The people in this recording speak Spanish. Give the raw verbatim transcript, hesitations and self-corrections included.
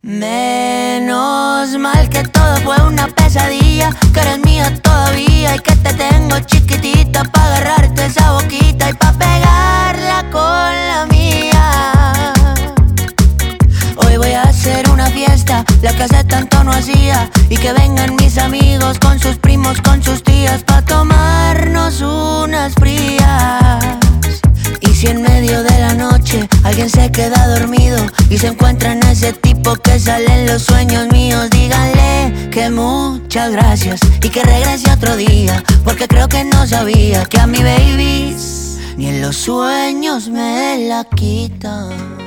Menos mal que todo fue una pesadilla, que eres mía todavía y que te tengo chiquitita pa' agarrarte esa boquita y pa' pegarla con la mía. Hoy voy a hacer una fiesta, la que hace tanto no hacía, y que vengan mis amigos con sus primos, con sus tías, pa' tomarnos unas frías. Y si en medio de la noche alguien se queda dormido y se encuentra en ese tipo que sale en los sueños míos, díganle que muchas gracias y que regrese otro día, porque creo que no sabía que a mi baby ni en los sueños me la quitan.